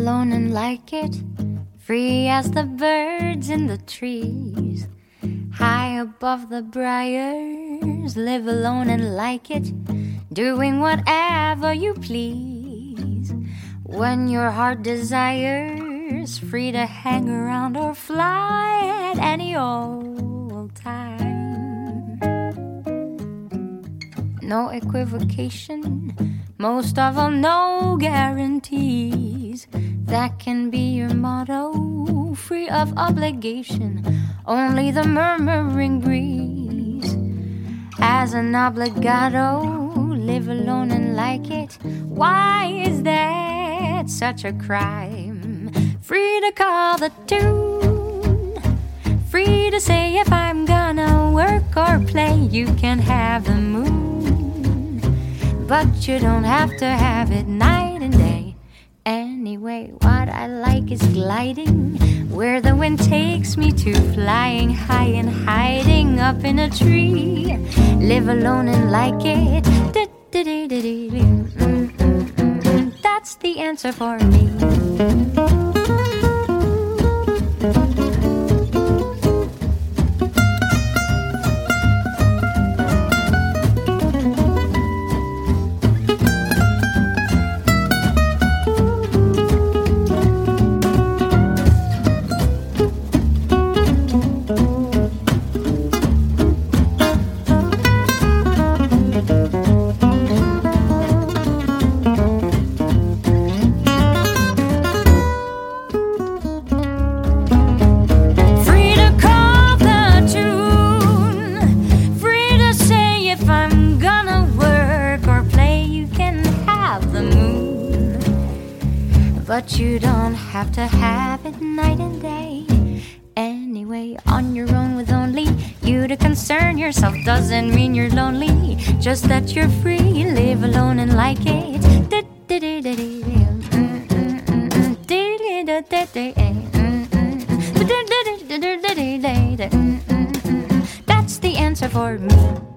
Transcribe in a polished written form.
alone and like it, free as the birds in the trees, high above the briars. Live alone and like it, doing whatever you please. When your heart desires, free to hang around or fly at any old time. No equivocation, most of all no guarantees. That can be your motto, free of obligation, only the murmuring breeze. As an obligado, live alone and like it. Why is that such a crime? Free to call the tune, free to say if I'm gonna work or play. You can have the moon, but you don't have to have it night and day. Anyway, what I like is gliding where the wind takes me to, flying high and hiding up in a tree. Live alone and like it. That's the answer for me. But you don't have to have it night and day. Anyway, on your own with only you to concern yourself doesn't mean you're lonely, just that you're free. Live alone and like it. That's the answer for me.